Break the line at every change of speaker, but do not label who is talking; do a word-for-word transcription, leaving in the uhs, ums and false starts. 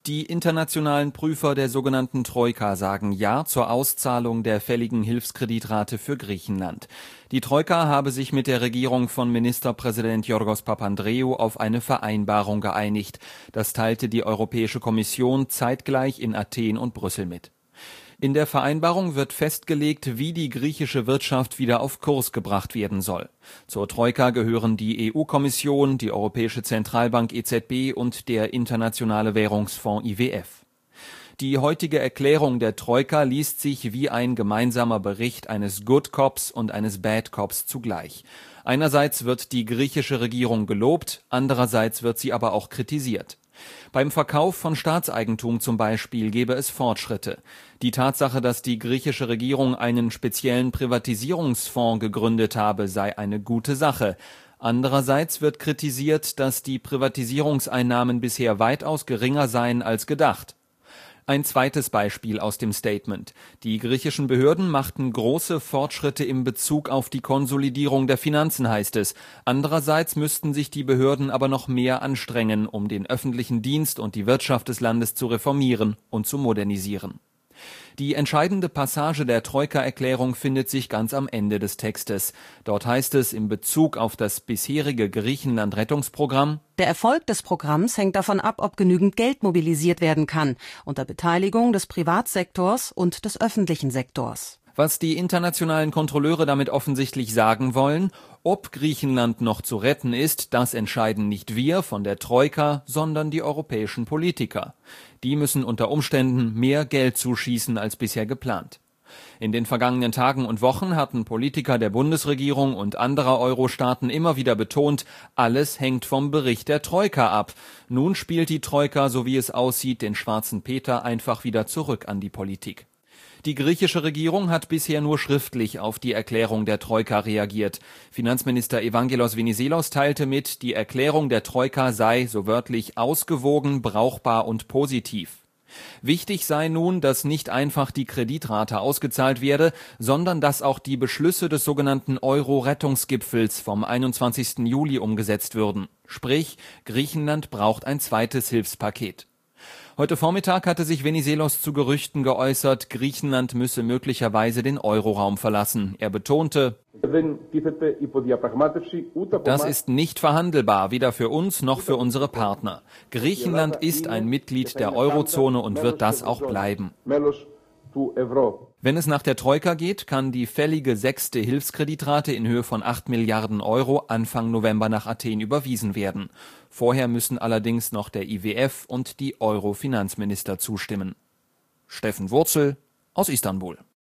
Die internationalen Prüfer der sogenannten Troika sagen Ja zur Auszahlung der fälligen Hilfskreditrate für Griechenland. Die Troika habe sich mit der Regierung von Ministerpräsident Yorgos Papandreou auf eine Vereinbarung geeinigt. Das teilte die Europäische Kommission zeitgleich in Athen und Brüssel mit. In der Vereinbarung wird festgelegt, wie die griechische Wirtschaft wieder auf Kurs gebracht werden soll. Zur Troika gehören die E U-Kommission, die Europäische Zentralbank E Z B und der Internationale Währungsfonds I W F. Die heutige Erklärung der Troika liest sich wie ein gemeinsamer Bericht eines Good Cops und eines Bad Cops zugleich. Einerseits wird die griechische Regierung gelobt, andererseits wird sie aber auch kritisiert. Beim Verkauf von Staatseigentum zum Beispiel gebe es Fortschritte. Die Tatsache, dass die griechische Regierung einen speziellen Privatisierungsfonds gegründet habe, sei eine gute Sache. Andererseits wird kritisiert, dass die Privatisierungseinnahmen bisher weitaus geringer seien als gedacht. Ein zweites Beispiel aus dem Statement. Die griechischen Behörden machten große Fortschritte in Bezug auf die Konsolidierung der Finanzen, heißt es. Andererseits müssten sich die Behörden aber noch mehr anstrengen, um den öffentlichen Dienst und die Wirtschaft des Landes zu reformieren und zu modernisieren. Die entscheidende Passage der Troika-Erklärung findet sich ganz am Ende des Textes. Dort heißt es in Bezug auf das bisherige Griechenland-Rettungsprogramm:
Der Erfolg des Programms hängt davon ab, ob genügend Geld mobilisiert werden kann, unter Beteiligung des Privatsektors und des öffentlichen Sektors.
Was die internationalen Kontrolleure damit offensichtlich sagen wollen: Ob Griechenland noch zu retten ist, das entscheiden nicht wir von der Troika, sondern die europäischen Politiker. Die müssen unter Umständen mehr Geld zuschießen als bisher geplant. In den vergangenen Tagen und Wochen hatten Politiker der Bundesregierung und anderer Euro-Staaten immer wieder betont, alles hängt vom Bericht der Troika ab. Nun spielt die Troika, so wie es aussieht, den schwarzen Peter einfach wieder zurück an die Politik. Die griechische Regierung hat bisher nur schriftlich auf die Erklärung der Troika reagiert. Finanzminister Evangelos Venizelos teilte mit, die Erklärung der Troika sei, so wörtlich, ausgewogen, brauchbar und positiv. Wichtig sei nun, dass nicht einfach die Kreditrate ausgezahlt werde, sondern dass auch die Beschlüsse des sogenannten Euro-Rettungsgipfels vom einundzwanzigsten Juli umgesetzt würden. Sprich, Griechenland braucht ein zweites Hilfspaket. Heute Vormittag hatte sich Venizelos zu Gerüchten geäußert, Griechenland müsse möglicherweise den Euroraum verlassen. Er betonte: Das ist nicht verhandelbar, weder für uns noch für unsere Partner. Griechenland ist ein Mitglied der Eurozone und wird das auch bleiben. Wenn es nach der Troika geht, kann die fällige sechste Hilfskreditrate in Höhe von acht Milliarden Euro Anfang November nach Athen überwiesen werden. Vorher müssen allerdings noch der I W F und die Euro-Finanzminister zustimmen. Steffen Wurzel aus Istanbul.